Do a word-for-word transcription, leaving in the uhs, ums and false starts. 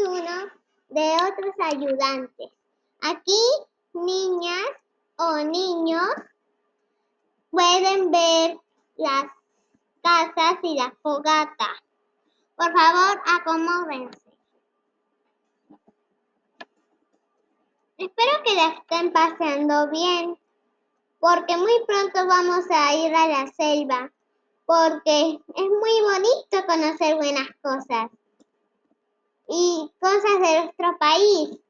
uno de otros ayudantes. Aquí, niñas o niños pueden ver las casas y la fogata. Por favor, acomódense. Espero que la estén pasando bien, porque muy pronto vamos a ir a la selva, porque es muy bonito conocer buenas cosas y cosas de nuestro país.